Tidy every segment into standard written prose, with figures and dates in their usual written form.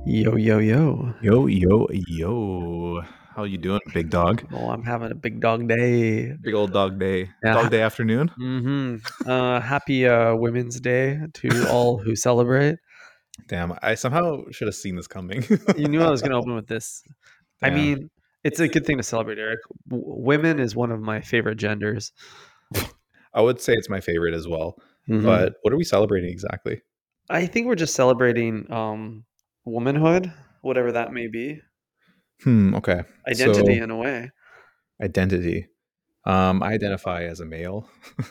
Yo, yo, yo. Yo, yo, yo. How you doing, big dog? Oh, I'm having a big dog day. Big old dog day. Yeah. Dog day afternoon? Happy Women's Day to all who celebrate. Damn, I somehow should have seen this coming. You knew I was going to open with this. I Damn. mean, it's a good thing to celebrate, Eric. Women is one of my favorite genders. I would say it's my favorite as well. Mhm. But what are we celebrating exactly? I think we're just celebrating womanhood, whatever that may be. Okay. Identity So, in a way. identity. I identify as a male.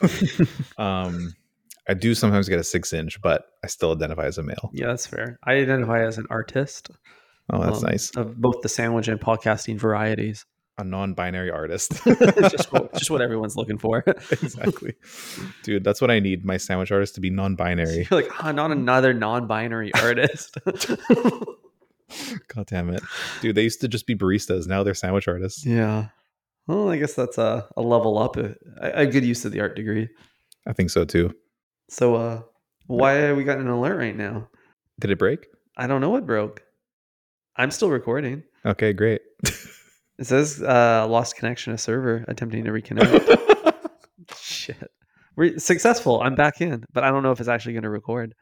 I do sometimes get a 6-inch, but I still identify as a male. Yeah, that's fair. I identify as an artist Oh, that's nice. of both the sandwich and podcasting varieties. A non-binary artist. just what everyone's looking for. Exactly. Dude, that's what I need. My sandwich artist to be non-binary. You're like, not another non-binary artist. God damn it. Dude, they used to just be baristas. Now they're sandwich artists. Yeah. Well, I guess that's a level up. A good use of the art degree. I think so too. So, why are we got an alert right now? Did it break? I don't know what broke. I'm still recording. Okay, great. It says lost connection to server, attempting to reconnect. Shit. We're successful. I'm back in, but I don't know if it's actually going to record.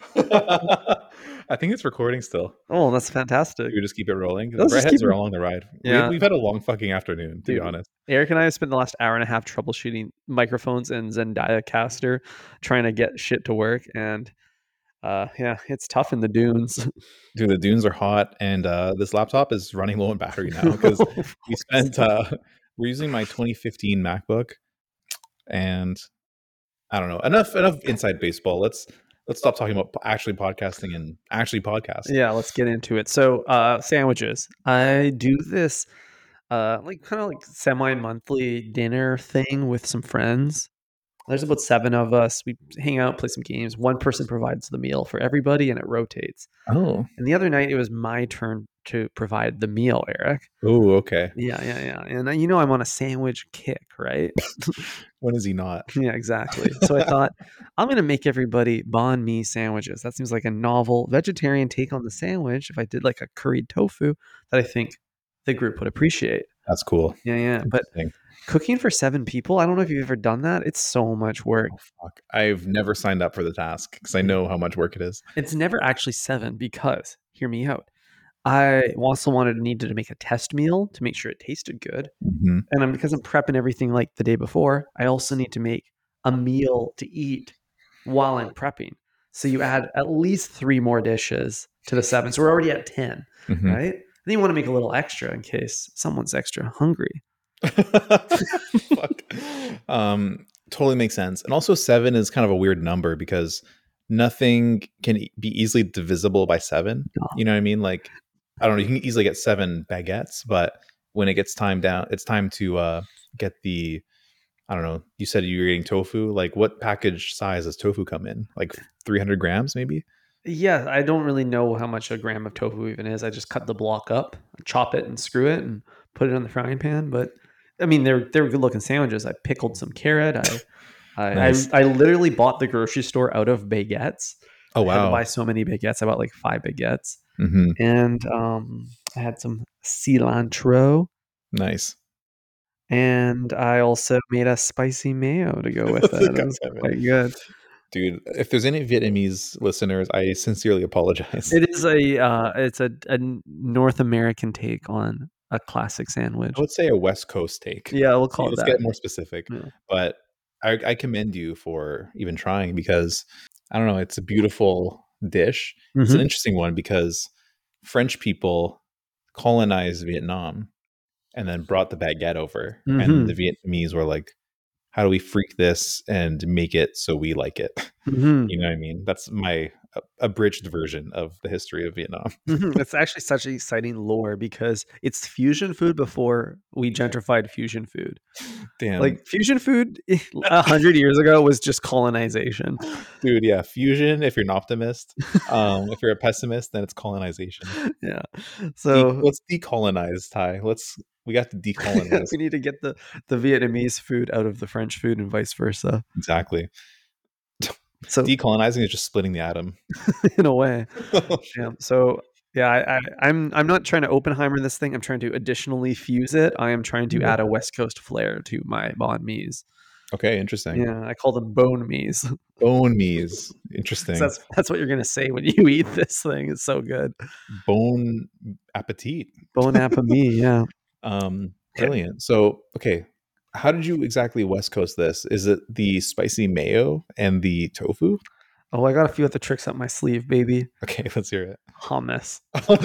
I think it's recording still. Oh, that's fantastic. We just keep it rolling. The Let's just redheads keep are it- along the ride. Yeah. We've had a long fucking afternoon, to be Dude. honest. Eric and I have spent the last hour and a half troubleshooting microphones and Zendaya Caster, trying to get shit to work. And yeah, it's tough in the dunes. Dude, the dunes are hot, and this laptop is running low on battery now because we spent. We're using my 2015 MacBook, and I don't know enough inside baseball. Let's stop talking about actually podcasting and actually podcast. Yeah, let's get into it. So sandwiches. I do this like kind of like semi-monthly dinner thing with some friends. There's about 7 of us. We hang out, play some games. One person provides the meal for everybody, and it rotates. Oh. And the other night, it was my turn to provide the meal, Eric. Oh, okay. Yeah. And I'm on a sandwich kick, right? When is he not? Yeah, exactly. So I thought, I'm going to make everybody banh mi sandwiches. That seems like a novel vegetarian take on the sandwich. If I did like a curried tofu, that I think the group would appreciate. That's cool. Yeah. But cooking for 7 people, I don't know if you've ever done that. It's so much work. Oh, fuck. I've never signed up for the task because I know how much work it is. It's never actually 7 because, hear me out, I also needed to make a test meal to make sure it tasted good. Mm-hmm. And because I'm prepping everything like the day before, I also need to make a meal to eat while I'm prepping. So you add at least 3 more dishes to the 7. So we're already at 10, Mm-hmm. right? And then you want to make a little extra in case someone's extra hungry. Fuck. Totally makes sense. And also 7 is kind of a weird number because nothing can be easily divisible by 7. You know what I mean? Like, I don't know, you can easily get 7 baguettes, but when it gets time down, it's time to get the, I don't know, you said you were getting tofu. Like, what package size does tofu come in? Like 300 grams maybe? Yeah, I don't really know how much a gram of tofu even is. I just cut the block up, chop it and screw it and put it in the frying pan. But I mean, they're good looking sandwiches. I pickled some carrot. Nice. I literally bought the grocery store out of baguettes. Oh, I had to wow. buy so many baguettes. I bought like 5 baguettes. Mm-hmm. And I had some cilantro. Nice. And I also made a spicy mayo to go with it. It was quite good. Dude, if there's any Vietnamese listeners, I sincerely apologize. It is it's a North American take on a classic sandwich. I would say a West Coast take. Yeah, we'll call it Let's that. get more specific. Yeah. But I commend you for even trying because, I don't know, it's a beautiful dish. It's an interesting one because French people colonized Vietnam and then brought the baguette over. And the Vietnamese were like, how do we freak this and make it so we like it? You know what I mean? That's my abridged version of the history of Vietnam. It's actually such an exciting lore because it's fusion food before we gentrified fusion food. Damn. Like fusion food 100 years ago was just colonization. Dude, yeah. Fusion, if you're an optimist. If you're a pessimist, then it's colonization. Yeah. So let's decolonize, Ty. We got to decolonize. we need to get the Vietnamese food out of the French food and vice versa. Exactly. So decolonizing is just splitting the atom. in a way. Yeah. So Yeah, I'm not trying to Oppenheimer this thing. I'm trying to additionally fuse it. I am trying to Yeah. add a West Coast flair to my banh mi's. Okay, interesting. Yeah, I call them bone mi's. Bone me's. So Interesting. that's what you're gonna say when you eat this thing. It's so good. Bone appetit. Bon appetit. Yeah. Yeah. Brilliant. So, okay, how did you exactly West Coast this? Is it the spicy mayo and the tofu? Oh, I got a few other tricks up my sleeve, baby. Okay, let's hear it. Hummus.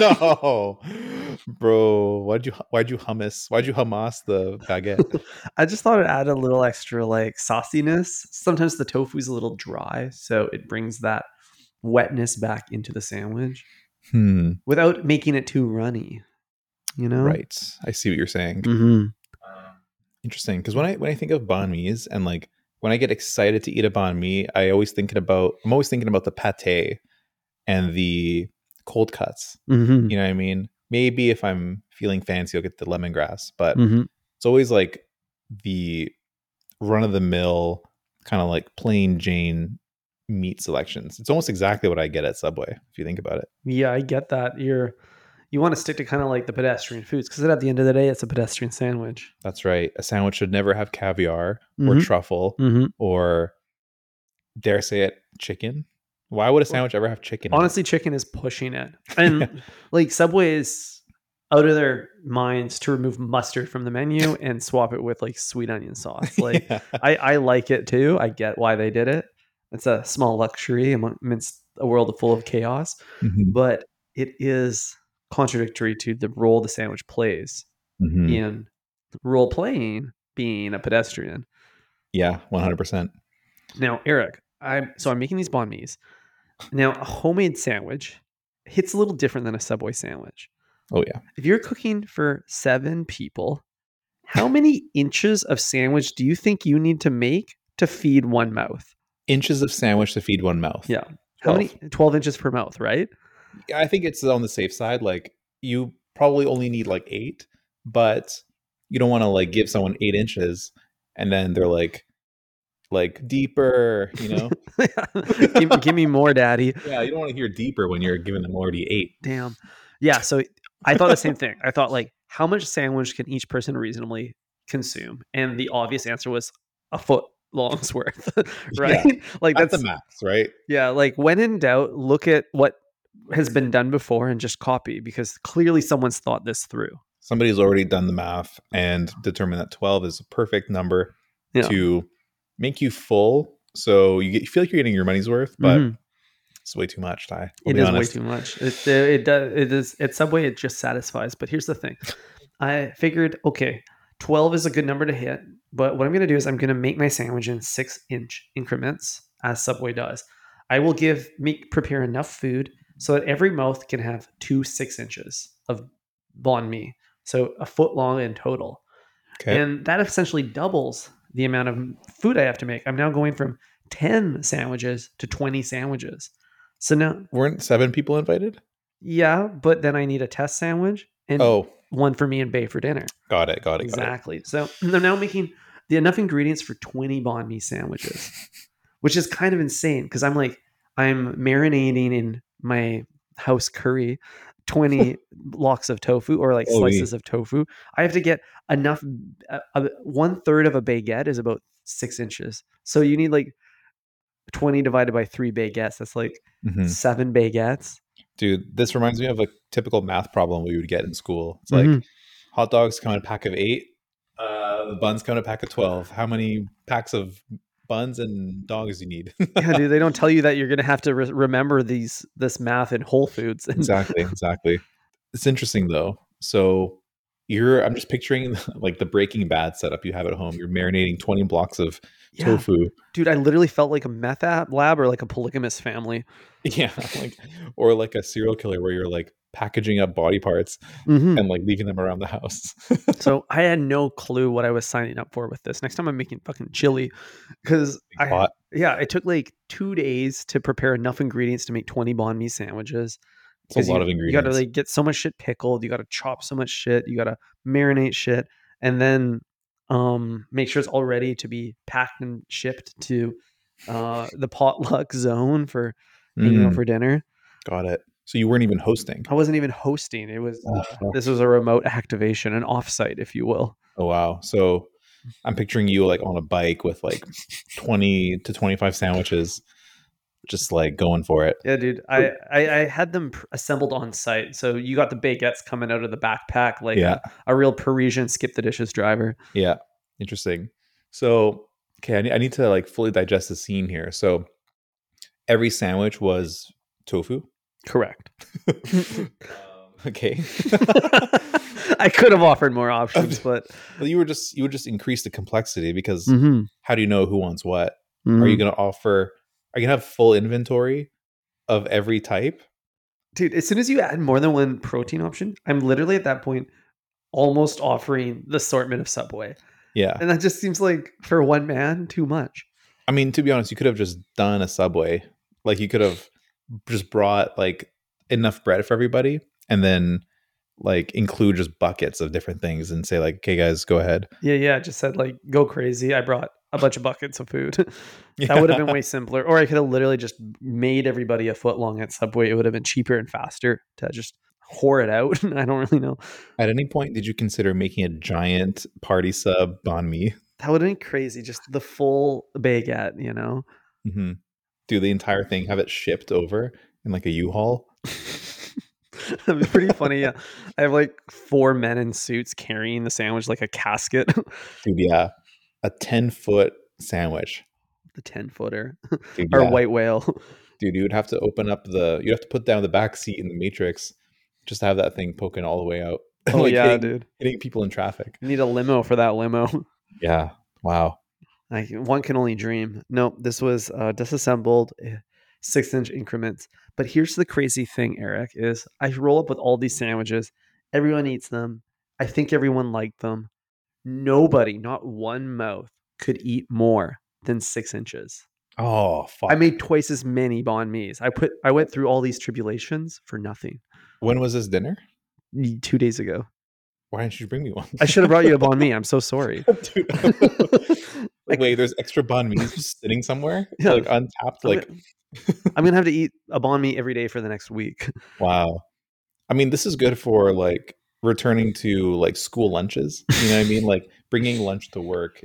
Oh no, bro! Why'd you hummus? Why'd you hummus the baguette? I just thought it added a little extra like sauciness. Sometimes the tofu is a little dry, so it brings that wetness back into the sandwich without making it too runny. You know? Right. I see what you're saying. Mm-hmm. Interesting, because when I think of banh mi's and like when I get excited to eat a banh mi, I'm always thinking about the pate and the cold cuts. Mm-hmm. You know what I mean? Maybe if I'm feeling fancy, I'll get the lemongrass, but Mm-hmm. it's always like the run of the mill kind of like plain Jane meat selections. It's almost exactly what I get at Subway if you think about it. Yeah, I get that. You want to stick to kind of like the pedestrian foods because at the end of the day, it's a pedestrian sandwich. That's right. A sandwich should never have caviar or Mm-hmm. truffle Mm-hmm. or, dare say it, chicken. Why would a sandwich ever have chicken in it? Honestly, chicken is pushing it. And like Subway is out of their minds to remove mustard from the menu and swap it with like sweet onion sauce. Like Yeah. I like it too. I get why they did it. It's a small luxury amidst a world full of chaos, Mhm. but it is contradictory to the role the sandwich plays Mhm. in role playing being a pedestrian. Yeah, 100%. Now, Eric, I'm making these banh mi's. Now, a homemade sandwich hits a little different than a Subway sandwich. Oh yeah. If you're cooking for 7 people, how many inches of sandwich do you think you need to make to feed one mouth? Inches of sandwich to feed one mouth. Yeah. How 12. many? 12 inches per mouth, right? I think it's on the safe side. Like you probably only need like 8, but you don't want to like give someone 8 inches and then they're like deeper, you know? give me more, daddy. Yeah, you don't want to hear deeper when you're giving them already 8. Damn. Yeah. So I thought the same thing. I thought like, how much sandwich can each person reasonably consume? And the obvious answer was a foot long's worth, right? Yeah, Like that's that's the max, right? yeah. Like when in doubt, look at what has been done before and just copy because clearly someone's thought this through. Somebody's already done the math and determined that 12 is a perfect number Yeah. to make you full. So you feel like you're getting your money's worth, but Mhm. it's way too much, Ty. I'll It be is honest. way too much. It does. It is at Subway. It just satisfies. But here's the thing. I figured, okay, 12 is a good number to hit. But what I'm going to do is I'm going to make my sandwich in 6-inch increments, as Subway does. I will prepare enough food so that every mouth can have 2 6 inches of banh mi, so a foot long in total. Okay. And that essentially doubles the amount of food I have to make. I'm now going from 10 sandwiches to 20 sandwiches. So now, Weren't 7 people invited? yeah, but then I need a test sandwich and Oh, one for me and Bay for dinner. got it. Exactly. So I'm now making enough ingredients for 20 banh mi sandwiches, which is kind of insane because I'm marinating in my house curry 20 blocks of tofu or like Holy. slices of tofu. I have to get enough. 1/3 of a baguette is about 6 inches. So you need like 20 divided by 3 baguettes. That's like Mhm. 7 baguettes. Dude, this reminds me of a typical math problem we would get in school. It's like hot dogs come in a pack of 8, the buns come in a pack of 12. How many packs of buns and dogs do you need? Yeah, dude, they don't tell you that you're going to have to remember this math in Whole Foods. Exactly. It's interesting though. So I'm just picturing like the Breaking Bad setup you have at home. You're marinating 20 blocks of Yeah. tofu. Dude, I literally felt like a meth lab or like a polygamous family. Yeah, or like a serial killer where you're like packaging up body parts Mhm. and like leaving them around the house. So I had no clue what I was signing up for with this. Next time I'm making fucking chili because Pot. it took like 2 days to prepare enough ingredients to make 20 banh mi sandwiches. It's a lot of You got to ingredients. like get so much shit pickled. You got to chop so much shit. You got to marinate shit, and then make sure it's all ready to be packed and shipped to the potluck zone for hanging out Mm, for dinner. got it. So you weren't even hosting. I wasn't even hosting. It was Oh, fuck. this was a remote activation, an offsite, if you will. Oh wow. So I'm picturing you like on a bike with like 20 to 25 sandwiches, just like going for it. Yeah, dude. I had them assembled on site. So you got the baguettes coming out of the backpack like Yeah. a real Parisian skip the dishes driver. Yeah. Interesting. So, okay, I need to like fully digest the scene here. So every sandwich was tofu. Correct. Okay. I could have offered more options, but Well, you would just increase the complexity because Mhm. how do you know who wants what? Are you Mhm. going to offer? Are you going to have full inventory of every type? Dude, as soon as you add more than one protein option, I'm literally at that point almost offering the assortment of Subway. Yeah. And that just seems like for one man too much. I mean, to be honest, you could have just done a Subway. Like you could have just brought like enough bread for everybody and then like include just buckets of different things and say like, "Okay, guys, go ahead." Yeah, just said like go crazy. I brought a bunch of buckets of food. That would have been Yeah. way simpler. Or I could have literally just made everybody a foot long at Subway. It would have been cheaper and faster to just whore it out. I don't really know. At any point, did you consider making a giant party sub banh mi? That would have been crazy. Just the full baguette, you know? Mm-hmm. Do the entire thing, have it shipped over in like a U-Haul? That'd be pretty funny. Yeah. I have like 4 men in suits carrying the sandwich like a casket. Dude, yeah. A 10-foot sandwich. The 10-footer. Dude, Or yeah. white whale. Dude, you would have to open up you'd have to put down the back seat in the Matrix just to have that thing poking all the way out. Oh Like yeah, dude. hitting people in traffic. You need a limo for that limo. Yeah. Wow. Like one can only dream. No, this was disassembled, 6-inch increments. But here's the crazy thing, Eric, is I roll up with all these sandwiches. Everyone eats them. I think everyone liked them. Nobody, not one mouth, could eat more than 6 inches. Oh, I fuck. made twice as many banh mi's. I went through all these tribulations for nothing. When was this dinner? 2 days ago. Why didn't you bring me one? I should have brought you a banh mi. I'm so sorry. Dude. Like, Wait, there's extra banh mi's just sitting somewhere? yeah, Like untapped? I'm Like, gonna, I'm gonna have to eat a banh mi every day for the next week. wow. I mean, this is good for like returning to like school lunches. You know what I mean? Like bringing lunch to work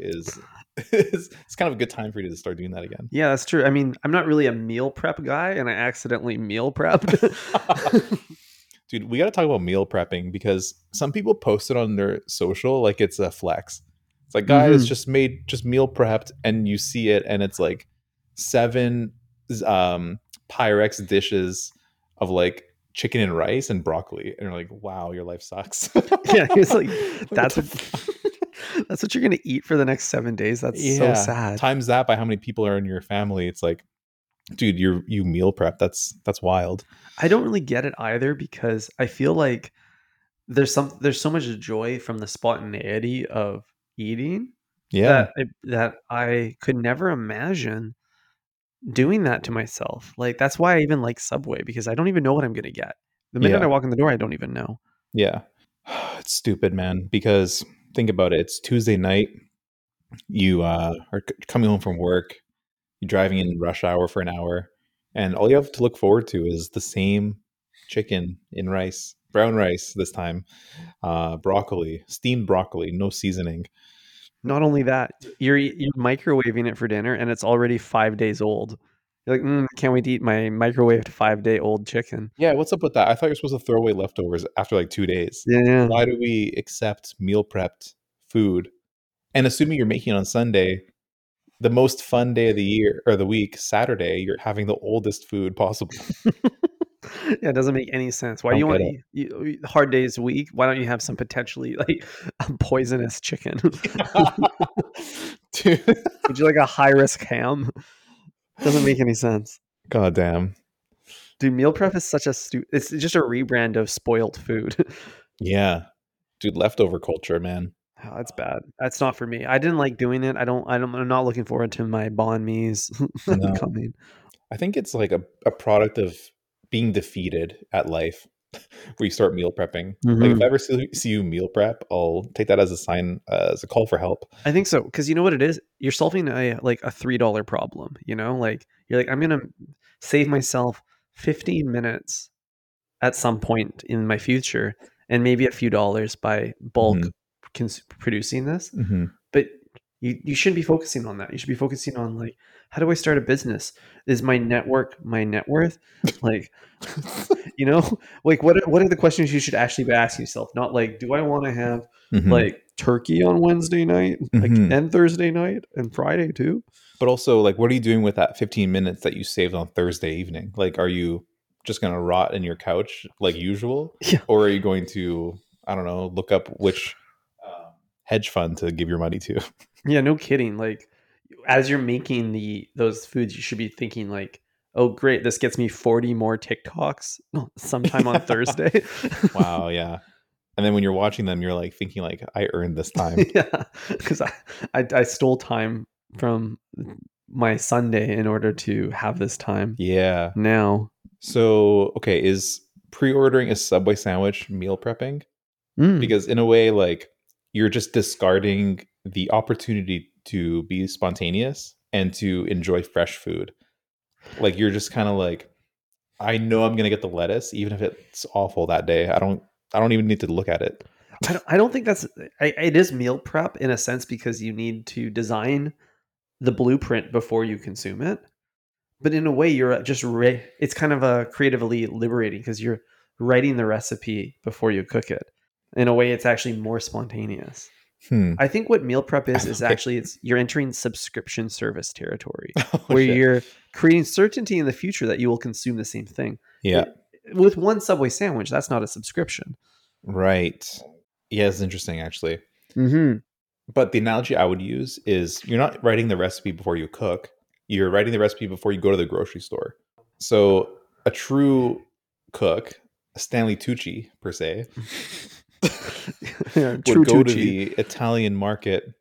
is it's kind of a good time for you to start doing that again. Yeah, that's true. I mean, I'm not really a meal prep guy, and I accidentally meal prepped. Dude, we got to talk about meal prepping because some people post it on their social like it's a flex. It's like, guys, Mhm. just meal prepped, and you see it, and it's like 7 Pyrex dishes of like chicken and rice and broccoli, and you're like, wow, your life sucks. Yeah, it's like Like, what that's the what that's what you're gonna eat for the next 7 days. That's so yeah, sad. times that by how many people are in your family. It's like, dude, you meal prep. That's wild. I don't really get it either because I feel like there's so much joy from the spontaneity of eating Yeah, that I could never imagine doing that to myself. Like that's why I even like Subway because I don't even know what I'm gonna get. The minute I yeah, walk in the door, I don't even know. yeah. It's stupid, man. Because think about it. It's Tuesday night. You are coming home from work. You're driving in rush hour for an hour, and all you have to look forward to is the same chicken in rice, brown rice this time, broccoli, steamed broccoli, no seasoning. Not only that, you're microwaving it for dinner and it's already 5 days old. You're like, can't wait to eat my microwaved 5-day old chicken. Yeah, what's up with that? I thought you're supposed to throw away leftovers after like 2 days. Yeah. Why do we accept meal prepped food? And assuming you're making it on Sunday, the most fun day of the year or the week, Saturday, you're having the oldest food possible. Yeah, it doesn't make any sense. Why I do don't you want get to eat hard days a week? Why don't you have some potentially like a poisonous chicken? it. Dude. Would you like a high risk ham? Doesn't make any sense. God damn. Dude, meal prep is such a it's just a rebrand of spoiled food. Yeah. Dude, leftover culture, man. Oh, that's bad. That's not for me. I didn't like doing it. I'm not looking forward to my banh mi's No. coming. I think it's like a product of being defeated at life where you start meal prepping. Like if I Mhm. ever see you meal prep, I'll take that as a sign, as a call for help. I think so because you know what it is. You're solving a $3 problem. You know, like you're like I'm gonna save myself 15 minutes at some point in my future, and maybe a few dollars by bulk producing this. Mm-hmm. But you shouldn't be focusing on that. You should be focusing on like, how do I start a business? Is my network my net worth? Like, like what are the questions you should actually be asking yourself? Not like, do I want to have Mm-hmm. like turkey on Wednesday night, like, Mm-hmm. and Thursday night and Friday too? But also, like, what are you doing with that 15 minutes that you saved on Thursday evening? Like, are you just going to rot in your couch like usual? Yeah. Or are you going to, I don't know, look up which hedge fund to give your money to? Yeah, no kidding. Like, as you're making those foods, you should be thinking like, oh great, this gets me 40 more TikToks sometime on Thursday. Wow, yeah. And then when you're watching them, you're like thinking like, I earned this time. Yeah, because I stole time from my Sunday in order to have this time Yeah. now. So, okay, is pre-ordering a Subway sandwich meal prepping? Mm. Because in a way, like, you're just discarding the opportunity to be spontaneous and to enjoy fresh food. Like, you're just kind of like, I know I'm gonna get the lettuce, even if it's awful that day. I don't even need to look at it. I don't think that's it is meal prep in a sense because you need to design the blueprint before you consume it. But in a way, you're just it's kind of a creatively liberating because you're writing the recipe before you cook it. In a way, it's actually more spontaneous. I think what meal prep is Okay. actually you're entering subscription service territory Oh, where shit. you're creating certainty in the future that you will consume the same thing. Yeah. With one Subway sandwich, that's not a subscription. Right. Yeah, it's interesting actually. Mm-hmm. But the analogy I would use is you're not writing the recipe before you cook. You're writing the recipe before you go to the grocery store. So a true cook, Stanley Tucci per se, Yeah, would true go to Tucci. the Italian market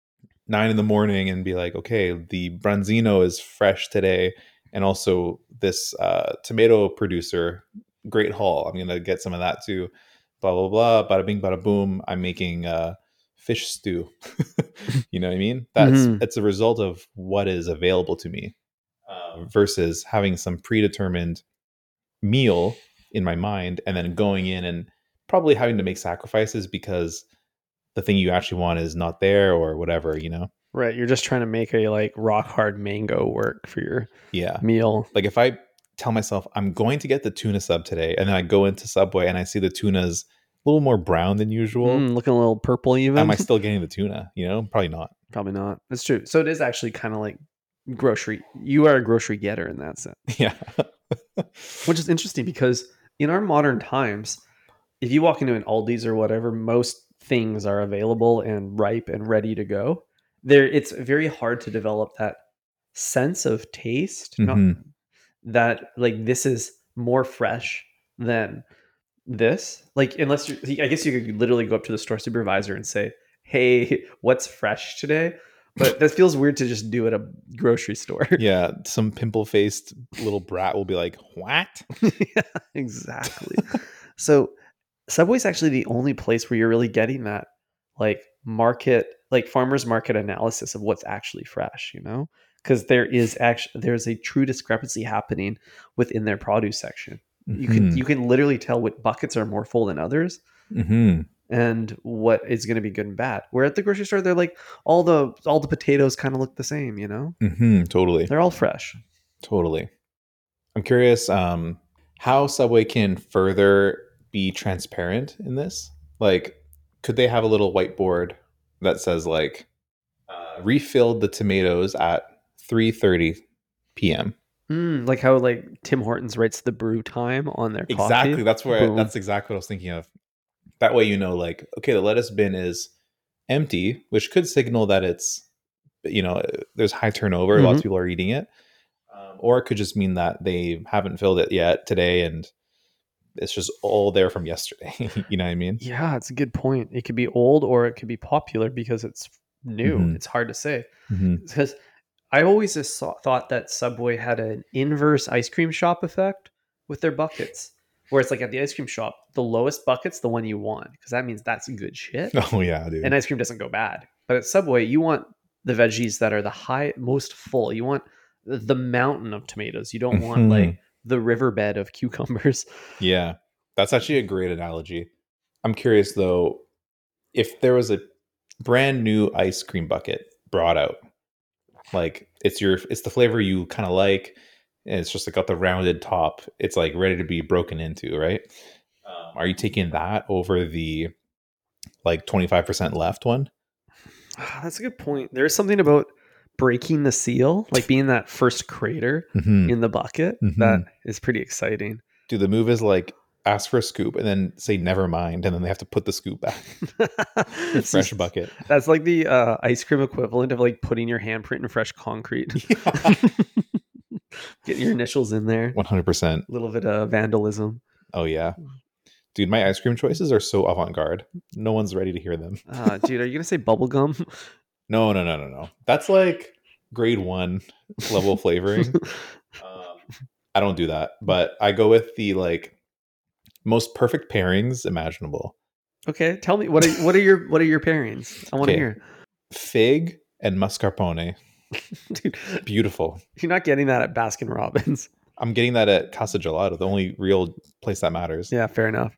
9 a.m. and be like, okay, the branzino is fresh today, and also this tomato producer, great haul. I'm gonna get some of that too. Blah blah blah. Bada bing, bada boom. I'm making fish stew. You know what I mean? Mhm. It's a result of what is available to me versus having some predetermined meal in my mind and then going in and probably having to make sacrifices because the thing you actually want is not there or whatever, you know? Right, you're just trying to make a like rock hard mango work for your Yeah. meal. Like if I tell myself I'm going to get the tuna sub today and then I go into Subway and I see the tuna's a little more brown than usual, Looking a little purple am even. I still getting the tuna? You know, probably not. Probably not. That's true. So it is actually kind of like grocery. You are a grocery getter in that sense, Yeah. which is interesting because in our modern times, if you walk into an Aldi's or whatever, most things are available and ripe and ready to go. It's very hard to develop that sense of taste. Not Hmm. that like this is more fresh than this. Like unless I guess you could literally go up to the store supervisor and say, "Hey, what's fresh today?" But that feels weird to just do at a grocery store. Yeah. Some pimple faced little brat will be like, what? Yeah, exactly. So Subway's actually the only place where you're really getting that like farmers market analysis of what's actually fresh, because there's a true discrepancy happening within their produce section. Hmm. You can literally tell what buckets are more full than others Hmm. and what is going to be good and bad. Where at the grocery store, they're like all the potatoes kind of look the same, Hmm. Totally. they're all fresh. Totally. I'm curious how Subway can further be transparent in this. Like, could they have a little whiteboard that says like refilled the tomatoes at 3:30 p.m. Like how like Tim Hortons writes the brew time on their coffee. Exactly. Boom. That's exactly what I was thinking of. That way, you know, like, okay, the lettuce bin is empty, which could signal that it's, you know, there's high turnover. Lots Mhm. of people are eating it. Or it could just mean that they haven't filled it yet today and it's just all there from yesterday. You know what I mean? Yeah, it's a good point. It could be old or it could be popular because it's new. Hmm. It's hard to say. Hmm. Because I always just thought that Subway had an inverse ice cream shop effect with their buckets, where it's like at the ice cream shop, the lowest bucket's the one you want because that means that's good shit, Oh, yeah, dude. and ice cream doesn't go bad. But at Subway, you want the veggies that are most full. You want the mountain of tomatoes. You don't want Mhm. like the riverbed of cucumbers. Yeah. That's actually a great analogy. I'm curious though, if there was a brand new ice cream bucket brought out, like it's the flavor you kind of like, and it's just like got the rounded top. It's like ready to be broken into, right? Are you taking that over the like 25% left one? That's a good point. There's something about breaking the seal, like being that first crater Mm-hmm. in the bucket, Mm-hmm. that is pretty exciting. Dude, the move is like ask for a scoop and then say never mind, and then they have to put the scoop back. So Fresh bucket. that's like the ice cream equivalent of like putting your handprint in fresh concrete. Yeah. Get your initials in there. 100%. A little bit of vandalism. Oh yeah. Dude, my ice cream choices are so avant-garde. No one's ready to hear them. Dude, are you gonna say bubblegum? No. That's like grade 1 level flavoring. I don't do that, but I go with the like most perfect pairings imaginable. Okay, tell me what are your pairings? I want to Okay. hear. Fig and mascarpone. Dude, Beautiful. you're not getting that at Baskin Robbins. I'm getting that at Casa Gelato, the only real place that matters. Yeah, fair enough.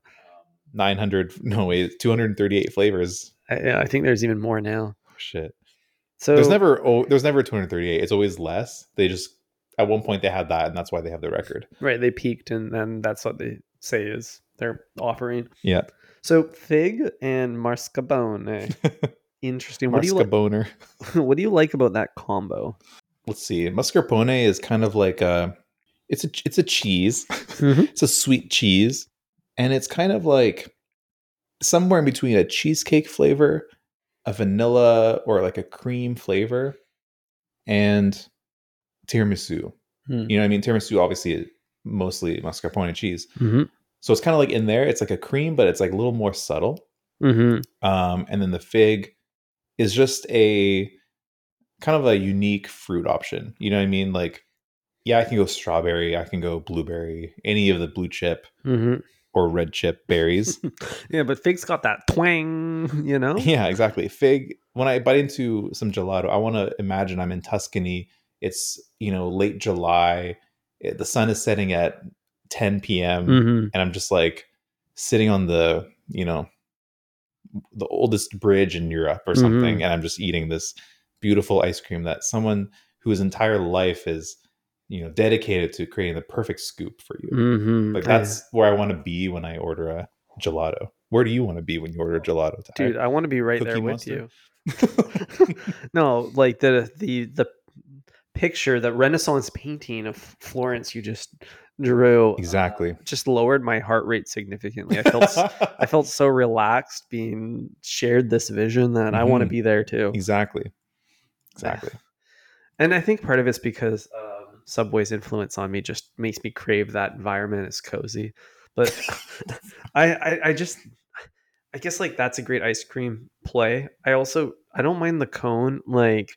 238 flavors. Yeah, I think there's even more now. Oh, shit. So There's never 238. It's always less. They just at one point they had that, and that's why they have the record. right, they peaked, and then that's what they say is their offering. Yeah. So fig and mascarpone. Interesting. What do you like? Mascarpone. What do you like about that combo? Let's see. Mascarpone is kind of like it's a cheese. Mhm. It's a sweet cheese, and it's kind of like somewhere in between a cheesecake flavor, a vanilla or like a cream flavor, and tiramisu. Hmm. You know what I mean? Tiramisu obviously is mostly mascarpone cheese. Mhm. So it's kind of like in there, it's like a cream, but it's like a little more subtle. Mhm. And then the fig is just a kind of a unique fruit option. You know what I mean? Like, yeah, I can go strawberry, I can go blueberry, any of the blue chip Mhm. or red chip berries. Yeah, but fig's got that twang, you know? Yeah, exactly. Fig, when I bite into some gelato, I want to imagine I'm in Tuscany. It's, late July. The sun is setting at 10 p.m. Mhm. and I'm just like sitting on the oldest bridge in Europe or something, Mhm. and I'm just eating this beautiful ice cream that someone whose entire life is, dedicated to creating the perfect scoop for you. Mhm. Like that's where I want to be when I order a gelato. Where do you want to be when you order a gelato, Ty? Dude, I want to be right Cookie there with Monster? you. No, like the picture, the Renaissance painting of Florence you just drew, Exactly. just lowered my heart rate significantly. I felt so relaxed being shared this vision that I want to Mhm. be there too. Exactly. Exactly. And I think part of it's because Subway's influence on me just makes me crave that environment. It's cozy, but I just I guess like that's a great ice cream play. I don't mind the cone, like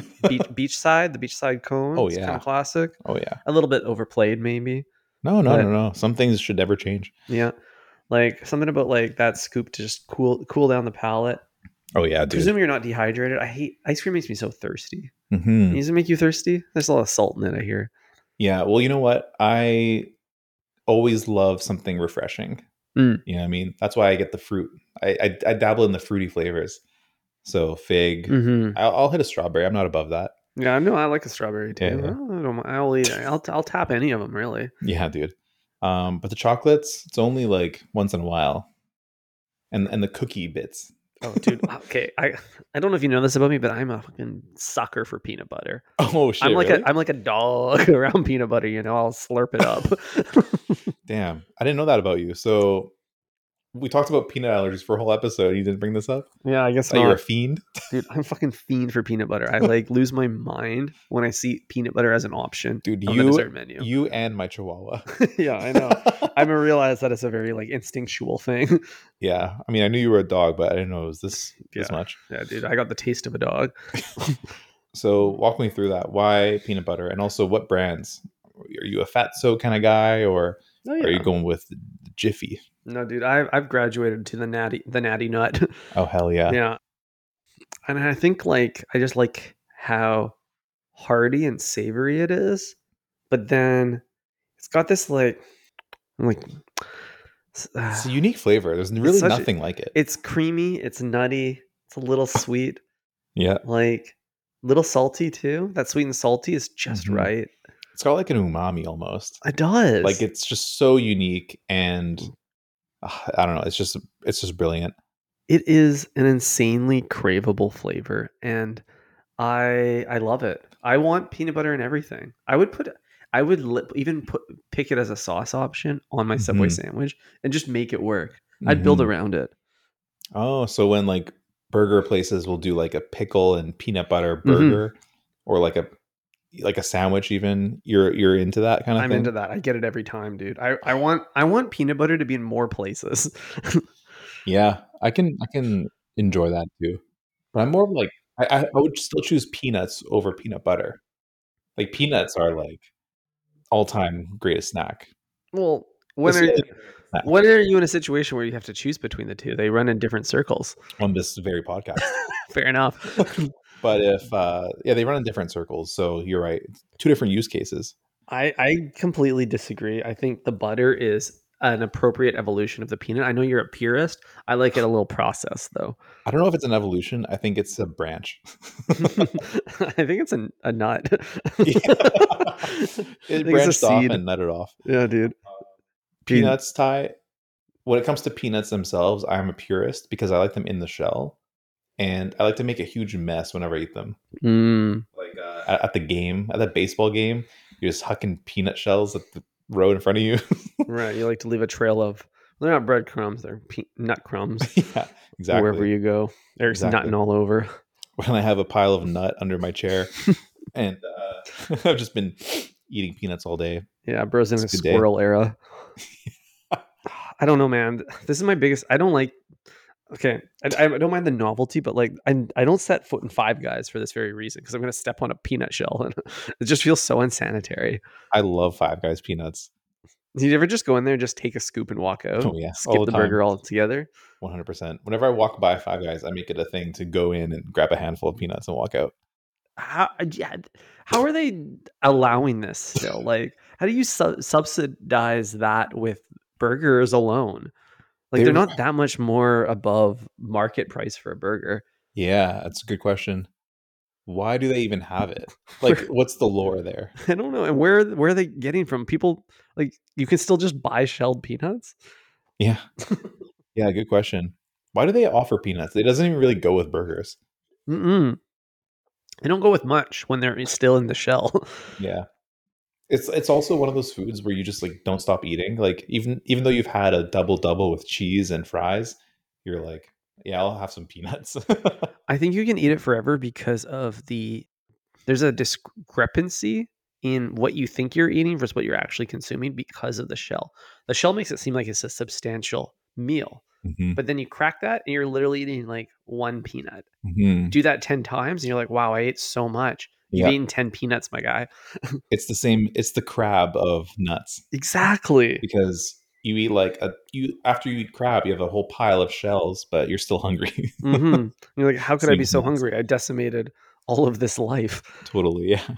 the beachside cone. Oh It's kind yeah. of classic. Oh yeah. A little bit overplayed maybe, but No. Some things should never change. yeah, like something about like that scoop to just cool down the palate. Oh yeah, dude. Presume you're not dehydrated. I hate ice cream. Makes me so thirsty. Hmm. Does it make you thirsty? There's a lot of salt in it, I hear. Yeah. Well, you know what? I always love something refreshing. Mm. You know what I mean? That's why I get the fruit. I dabble in the fruity flavors. So fig. Hmm. I'll hit a strawberry. I'm not above that. Yeah, I know. I like a strawberry too. Yeah. I don't, I'll eat. I'll tap any of them really. Yeah, dude. But the chocolates, it's only like once in a while. And the cookie bits. Oh, dude. Okay, I don't know if you know this about me, but I'm a fucking sucker for peanut butter. Oh shit! Really? I'm like a dog around peanut butter. You know, I'll slurp it up. Damn, I didn't know that about you. So we talked about peanut allergies for a whole episode. You didn't bring this up? Yeah, I guess Oh, you're a not. fiend? Dude, I'm fucking fiend for peanut butter. I like lose my mind when I see peanut butter as an option Dude, on the dessert menu. you and my chihuahua. Yeah, I know. I haven't realized that it's a very like instinctual thing. Yeah. I mean, I knew you were a dog, but I didn't know it was this much. Yeah, dude, I got the taste of a dog. So walk me through that. Why peanut butter? And also what brands? Are you a fatso kind of guy, or Oh are you going with the Jiffy? No, dude, I've graduated to the natty nut. Oh hell yeah. Yeah. And I think like I just like how hearty and savory it is, but then it's got this like It's a unique flavor. There's really nothing like it. It's creamy. It's nutty. It's a little sweet. Yeah. Like, little salty too. That sweet and salty is just right. It's got like an umami almost. It does. Like, it's just so unique, and I don't know. It's just brilliant. It is an insanely craveable flavor, and I love it. I want peanut butter in everything. Even pick it as a sauce option on my Subway sandwich and just make it work. I'd build around it. Oh, so when like burger places will do like a pickle and peanut butter burger, or like a sandwich, even you're into that kind of thing? I'm into that. I get it every time, dude. I want peanut butter to be in more places. Yeah, I can enjoy that too. But I'm more of like, I would still choose peanuts over peanut butter. Like, peanuts are like all-time greatest snack. Well, when are you in a situation where you have to choose between the two? They run in different circles. On this very podcast. Fair enough. But if they run in different circles, so you're right. Two different use cases. I completely disagree. I think the butter is an appropriate evolution of the peanut. I know you're a purist. I like it a little processed, though. I don't know if it's an evolution. I think it's a branch. I think it's a nut. It branched off and nutted off. Yeah, dude. Peanuts, Ty. When it comes to peanuts themselves, I'm a purist because I like them in the shell, and I like to make a huge mess whenever I eat them. Like at the baseball game, you're just hucking peanut shells at the road in front of you. Right. You like to leave a trail of, they're not breadcrumbs, they're nut crumbs. Yeah, exactly. Wherever you go, there's nutting all over. When I have a pile of nut under my chair, and I've just been eating peanuts all day. Yeah, bro's in a squirrel era. I don't know, man. This is my biggest. I don't like. Okay, I don't mind the novelty, but like I don't set foot in Five Guys for this very reason, because I'm going to step on a peanut shell, and it just feels so unsanitary. I love Five Guys peanuts. Did you ever just go in there, just take a scoop and walk out? Oh yeah, skip the burger altogether. 100%. Whenever I walk by Five Guys, I make it a thing to go in and grab a handful of peanuts and walk out. How are they allowing this still? Like, how do you subsidize that with burgers alone? Like, they're not that much more above market price for a burger. Yeah, that's a good question. Why do they even have it? Like, what's the lore there? I don't know. And where are they getting from? People, like, you can still just buy shelled peanuts? Yeah. Yeah, good question. Why do they offer peanuts? It doesn't even really go with burgers. They don't go with much when they're still in the shell. Yeah. It's also one of those foods where you just like don't stop eating. Like, even though you've had a double with cheese and fries, you're like, yeah, I'll have some peanuts. I think you can eat it forever because of there's a discrepancy in what you think you're eating versus what you're actually consuming because of the shell. The shell makes it seem like it's a substantial meal. But then you crack that and you're literally eating like one peanut. Do that 10 times and you're like, wow, I ate so much. You've eaten 10 peanuts, my guy. It's the same. It's the crab of nuts. Exactly. Because you eat after you eat crab, you have a whole pile of shells, but you're still hungry. You're like, how could I be so hungry? I decimated all of this life. Totally. Yeah.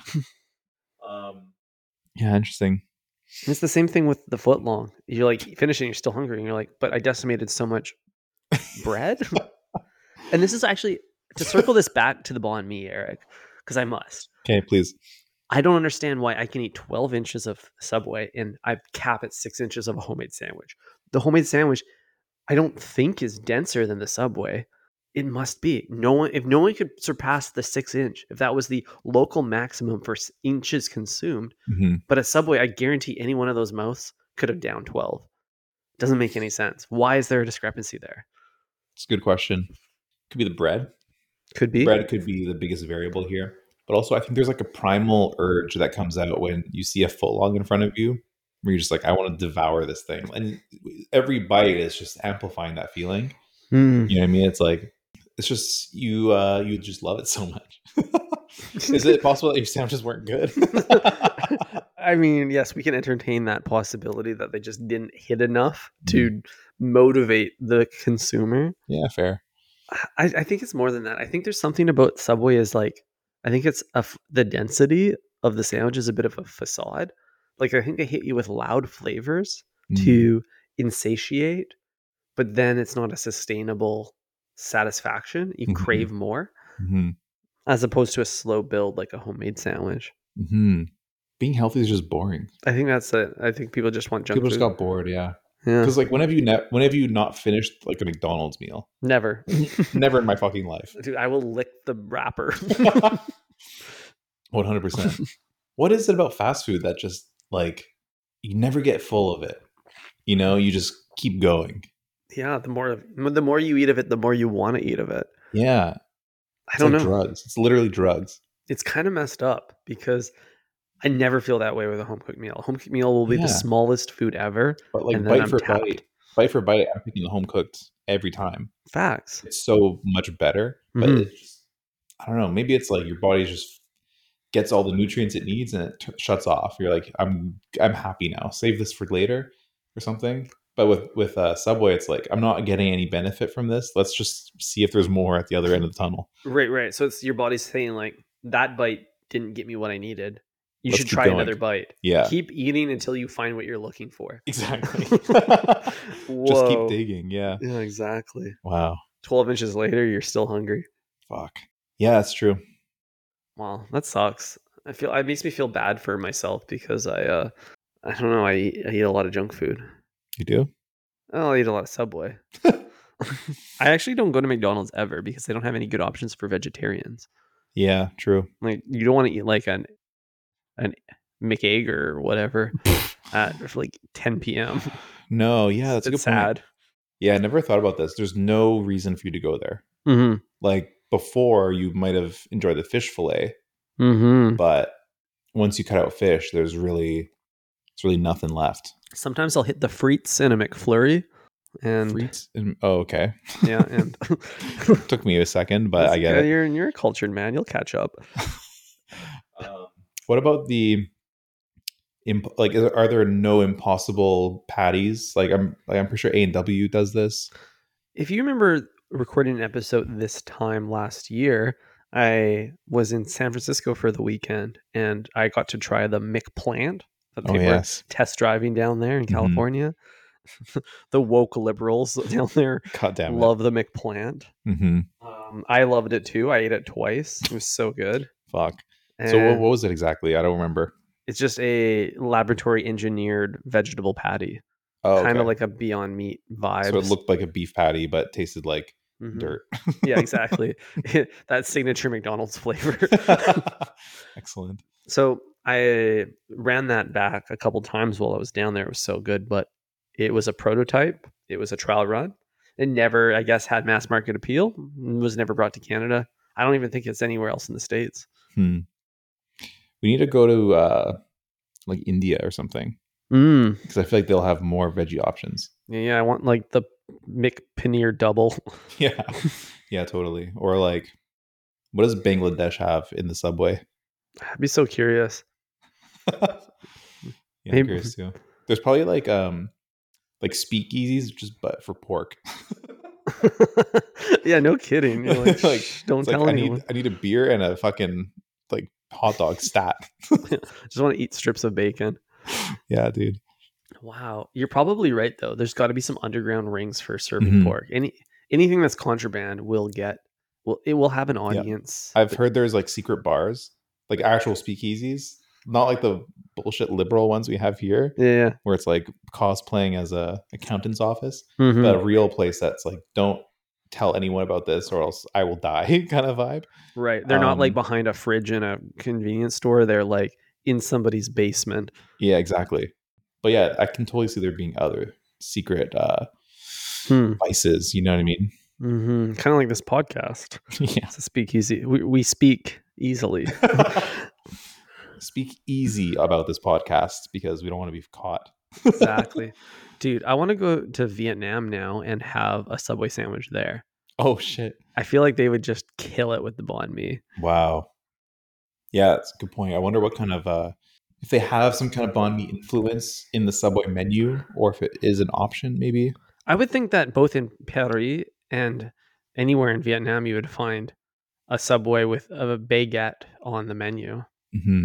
Yeah. Interesting. It's the same thing with the foot long. You're like finishing, you're still hungry, and you're like, but I decimated so much bread. And this is actually to circle this back to the banh mi, Eric, because I must. Okay, please. I don't understand why I can eat 12 inches of Subway and I cap at 6 inches of a homemade sandwich. The homemade sandwich, I don't think is denser than the Subway. It must be. If no one could surpass the 6 inch, if that was the local maximum for inches consumed, but at Subway, I guarantee any one of those mouths could have downed 12. Doesn't make any sense. Why is there a discrepancy there? It's a good question. Could be the bread. Could be. Bread could be the biggest variable here. But also, I think there's like a primal urge that comes out when you see a footlong in front of you, where you're just like, I want to devour this thing. And every bite is just amplifying that feeling. You know what I mean? It's like, it's just, you just love it so much. Is it possible that your sandwiches weren't good? I mean, yes, we can entertain that possibility that they just didn't hit enough to motivate the consumer. Yeah, fair. I think it's more than that. I think there's something about Subway is like, I think it's the density of the sandwich is a bit of a facade. Like, I think they hit you with loud flavors to insatiate, but then it's not a sustainable satisfaction. You crave more, as opposed to a slow build like a homemade sandwich. Being healthy is just boring. I think that's it. I think people just want junk People just food. got bored, yeah. Yeah, Because like, when have you not finished like a McDonald's meal? never. Never in my fucking life. Dude, I will lick the wrapper. 100%. What is it about fast food that just like you never get full of it? You know, you just keep going. Yeah, the more you eat of it, the more you want to eat of it. Yeah. I It's don't like know. drugs. It's literally drugs. It's kind of messed up because I never feel that way with a home cooked meal. A home cooked meal will be Yeah. the smallest food ever, But like and then I'm tapped. bite for bite, I'm picking the home cooked every time. Facts. It's so much better. But Mhm. it's just, I don't know. Maybe it's like your body just gets all the nutrients it needs and it shuts off. You're like, I'm happy now. Save this for later or something. But with Subway, it's like, I'm not getting any benefit from this. Let's just see if there's more at the other end of the tunnel. Right. So it's your body's saying like, that bite didn't get me what I needed. You Let's should keep try going. another bite. Yeah. Keep eating until you find what you're looking for. Exactly. Whoa. Just keep digging. Yeah. Yeah, exactly. Wow. 12 inches later, you're still hungry. Fuck. Yeah, that's true. Wow, that sucks. It makes me feel bad for myself because I don't know, I eat a lot of junk food. You do? I'll eat a lot of Subway. I actually don't go to McDonald's ever because they don't have any good options for vegetarians. Yeah, true. Like, you don't want to eat like an McEgg or whatever at like 10 p.m. No, yeah, that's a good It's point. sad. Yeah, I never thought about this. There's no reason for you to go there. Mm-hmm. Like before, you might have enjoyed the fish fillet, Mm-hmm. but once you cut out fish, it's really nothing left. Sometimes I'll hit the frites in a McFlurry. And Frites? Oh, okay. yeah, and Took me a second, but I get it. You're a cultured man. You'll catch up. What about the are there no impossible patties? Like I'm pretty sure A&W does this. If you remember recording an episode this time last year, I was in San Francisco for the weekend and I got to try the McPlant that they were test driving down there in California. The woke liberals down there love the McPlant. I loved it too. I ate it twice. It was so good. Fuck. And so what was it exactly? I don't remember. It's just a laboratory engineered vegetable patty. Oh, kind of like a Beyond Meat vibe. So it looked like a beef patty, but tasted like dirt. Yeah, exactly. That signature McDonald's flavor. Excellent. So I ran that back a couple times while I was down there. It was so good, but it was a prototype. It was a trial run. It never, I guess, had mass market appeal. It was never brought to Canada. I don't even think it's anywhere else in the States. We need to go to like India or something. Because I feel like they'll have more veggie options. Yeah, I want like the McPaneer double. Yeah, totally. Or like, what does Bangladesh have in the Subway? I'd be so curious. Yeah, I'm curious too. There's probably like speakeasies, just but for pork. Yeah, no kidding. You're like, don't tell anyone. I need a beer and a fucking like hot dog stat. Just want to eat strips of bacon. Yeah, dude. Wow, you're probably right though. There's got to be some underground rings for serving pork. Anything that's contraband will have an audience. I've heard there's like secret bars, like actual speakeasies, not like the bullshit liberal ones we have here. Yeah, where it's like cosplaying as a accountant's office, but a real place that's like, don't tell anyone about this or else I will die kind of vibe. Right. They're not like behind a fridge in a convenience store. They're like in somebody's basement. Yeah, exactly. But yeah, I can totally see there being other secret vices. You know what I mean? Kind of like this podcast. Yeah. It's a speakeasy. We speak easily. Speak easy about this podcast because we don't want to be caught. Exactly. Dude, I want to go to Vietnam now and have a Subway sandwich there. Oh, shit. I feel like they would just kill it with the banh mi. Wow. Yeah, that's a good point. I wonder what kind of, if they have some kind of banh mi influence in the Subway menu or if it is an option, maybe. I would think that both in Paris and anywhere in Vietnam, you would find a Subway with a baguette on the menu.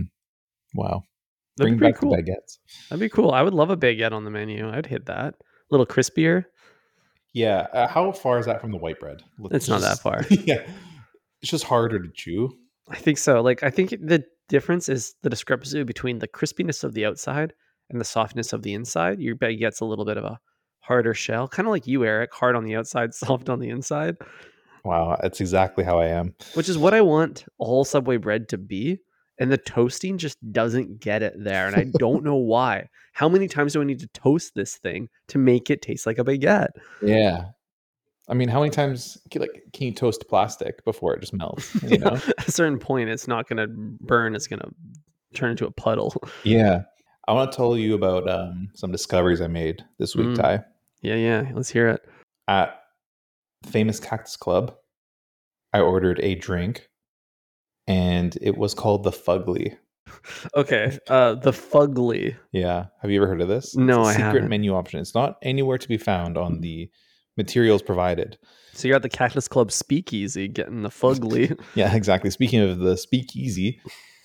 Wow. That'd Bring back cool. The baguettes. That'd be cool. I would love a baguette on the menu. I'd hit that. little crispier. Yeah. How far is that from the white bread? It's not that far. Yeah. It's just harder to chew. I think so. Like, I think the difference is the discrepancy between the crispiness of the outside and the softness of the inside. Your bread gets a little bit of a harder shell, kind of like you, Eric, hard on the outside, soft on the inside, Wow. That's exactly how I am. which is what I want all Subway bread to be. And the toasting just doesn't get it there. And I don't know why. How many times do I need to toast this thing to make it taste like a baguette? Yeah. I mean, how many times can you toast plastic before it just melts? You Yeah, know? at a certain point, it's not going to burn. It's going to turn into a puddle. Yeah. I want to tell you about some discoveries I made this week, Mm. Ty. Yeah. Let's hear it. At Famous Cactus Club, I ordered a drink, and it was called the Fugly. Okay. The Fugly. Yeah. Have you ever heard of this? No, it's I a secret haven't. menu option. It's not anywhere to be found on the materials provided. So you're at the Cactus Club Speakeasy getting the Fugly. Yeah, exactly. Speaking of the speakeasy,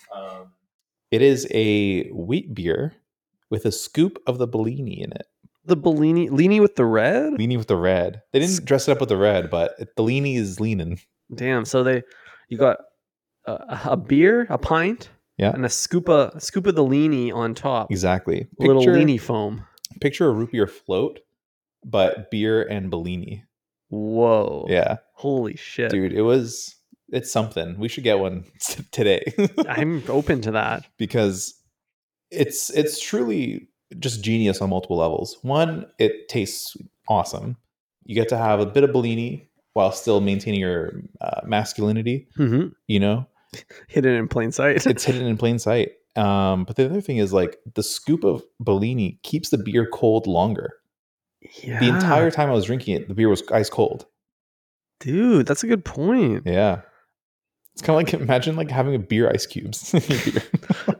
it is a wheat beer with a scoop of the Bellini in it. The Bellini, leany with the red. Leaning with the red. They didn't dress it up with the red, but Bellini is leaning. Damn. So you got a beer, a pint, Yeah, and a scoop of the leany on top. exactly. Little leany foam. Picture a root beer float, but beer and Bellini. Whoa. Yeah, Holy shit. dude, it's something. We should get one today. I'm open to that. Because it's truly just genius on multiple levels. One, it tastes awesome. You get to have a bit of Bellini while still maintaining your masculinity. Mm-hmm. You know, Hidden in plain sight. it's hidden in plain sight. But the other thing is like the scoop of Bellini keeps the beer cold longer. Yeah. The entire time I was drinking it, the beer was ice cold. Dude, that's a good point. Yeah. It's kind of like, imagine like having a beer ice cubes in your beer.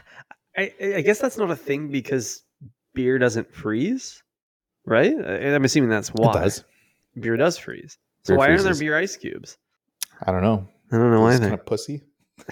I guess that's not a thing because beer doesn't freeze, right? I'm assuming that's why. It does. Beer does freeze. So Beer why aren't freezes. there beer ice cubes? I don't know. I don't know It's either. kind of pussy.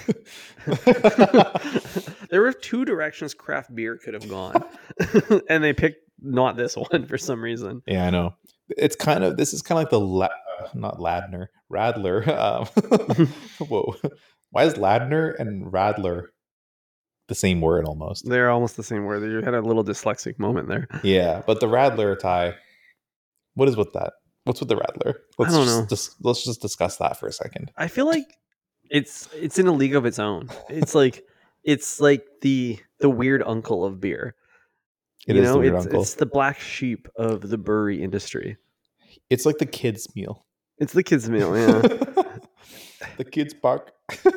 There were two directions craft beer could have gone, and they picked not this one for some reason. Yeah, I know. This is kind of like the not Ladner, Radler. Whoa, why is Ladner and Radler the same word almost? They're almost the same word. You had a little dyslexic moment there. Yeah, but the Radler, Ty, what is with that? What's with the Radler? I don't know. Let's just discuss that for a second. I feel like it's in a league of its own. It's like the weird uncle of beer. It is the weird uncle. It's the black sheep of the brewery industry. It's like the kids' meal. It's the kids' meal, yeah. The kids' park.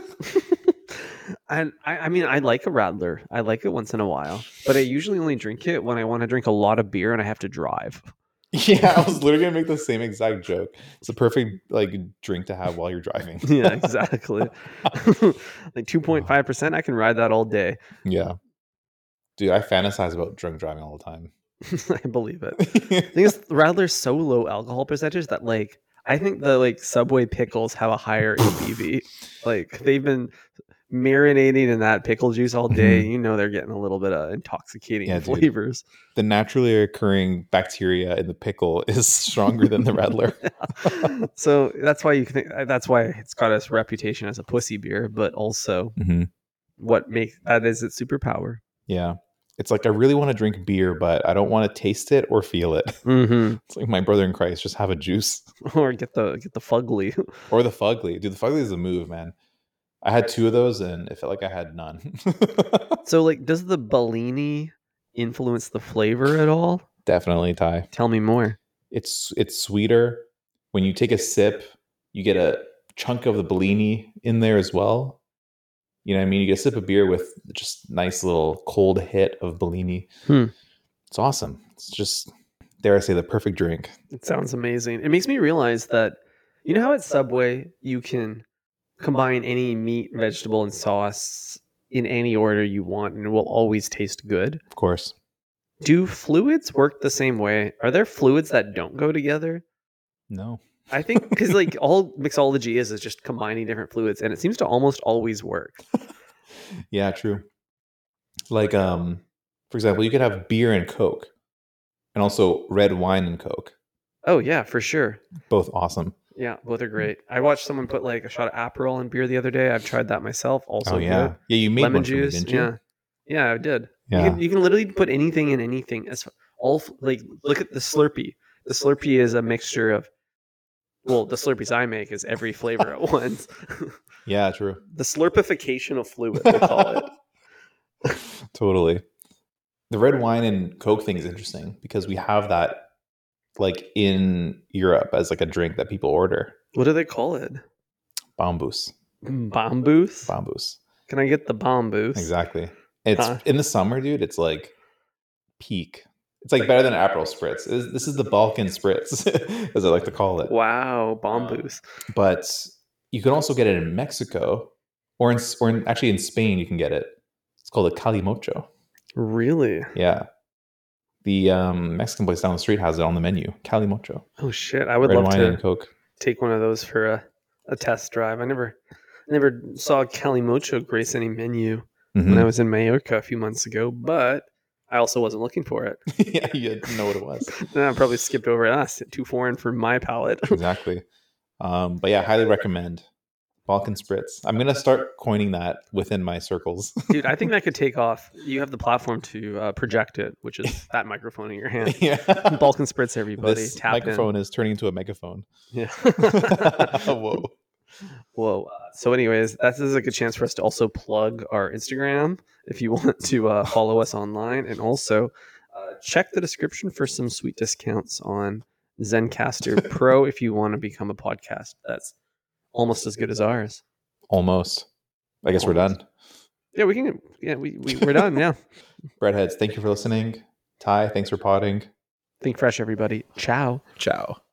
And I mean, I like a Radler. I like it once in a while, but I usually only drink it when I want to drink a lot of beer and I have to drive. Yeah, I was literally gonna make the same exact joke. It's a perfect like drink to have while you're driving. Yeah, exactly. Like 2.5%, I can ride that all day. Yeah. Dude, I fantasize about drunk driving all the time. I believe it. The thing is, Radler's so low alcohol percentage that like I think the like Subway pickles have a higher ABV. Like they've been marinating in that pickle juice all day. You know they're getting a little bit of intoxicating Yeah, dude. flavors. The naturally occurring bacteria in the pickle is stronger than the Radler. So that's why that's why it's got its reputation as a pussy beer, but also what makes that is its superpower. Yeah. It's like I really want to drink beer, but I don't want to taste it or feel it. It's like my brother in Christ, just have a juice. Or get the fugly. Or the Fugly. Dude, the Fugly is a move, man. I had 2 of those and it felt like I had none. So like does the Bellini influence the flavor at all? Definitely, Ty. Tell me more. It's sweeter. When you take a sip, you get a chunk of the Bellini in there as well. You know what I mean? You get a sip of beer with just nice little cold hit of Bellini. It's awesome. It's just, dare I say, the perfect drink. It sounds amazing. It makes me realize that, you know how at Subway you can combine any meat, vegetable, and sauce in any order you want and it will always taste good? Of course. Do fluids work the same way? Are there fluids that don't go together? No. I think because like all mixology is just combining different fluids and it seems to almost always work. Yeah, true. Like, for example, you could have beer and Coke. And also red wine and Coke. Oh yeah, for sure. Both awesome. Yeah, both are great. I watched someone put like a shot of Aperol in beer the other day. I've tried that myself. Oh Also good. yeah. Yeah, you made Lemon one for me, juice. didn't you? Yeah, yeah, I did. Yeah. You can literally put anything in anything. As like look at the Slurpee. The Slurpee is a mixture of well, the Slurpees I make is every flavor at once. Yeah, true. The slurpification of fluid, we'll call it. Totally. The red wine and Coke thing is interesting because we have that like in Europe as like a drink that people order. What do they call it? Bamboos. Bomboos? Bamboos. Can I get the bomboos? Exactly. It's Huh. in the summer, dude. It's like peak. It's like better than Aperol Spritz. This is the Balkan Spritz, as I like to call it. Wow, bomboos. But you can also get it in Mexico, or actually in Spain. You can get it. It's called a calimocho. Really? Yeah, the Mexican place down the street has it on the menu. Calimocho. Oh shit! I would Red love wine to and Coke. take one of those for a test drive. I never saw Calimocho grace any menu when I Mhm. was in Mallorca a few months ago, but I also wasn't looking for it. Yeah, you didn't know what it was. Then I probably skipped over it. That's too foreign for my palate. Exactly. But yeah, highly recommend Balkan Spritz. I'm gonna start coining that within my circles. Dude, I think that could take off. You have the platform to project it, which is that microphone in your hand. Yeah. Balkan Spritz, everybody. This Tap microphone is turning into a megaphone. in. Yeah. Whoa. Whoa. So, anyways, this is a good chance for us to also plug our Instagram if you want to follow us online. And also check the description for some sweet discounts on Zencaster Pro if you want to become a podcast that's almost as good as ours. Almost. I guess we're done. Yeah, we can. Yeah, we're done. Yeah. Breadheads, thank you for listening. Ty, thanks for potting. Think fresh, everybody. Ciao. Ciao.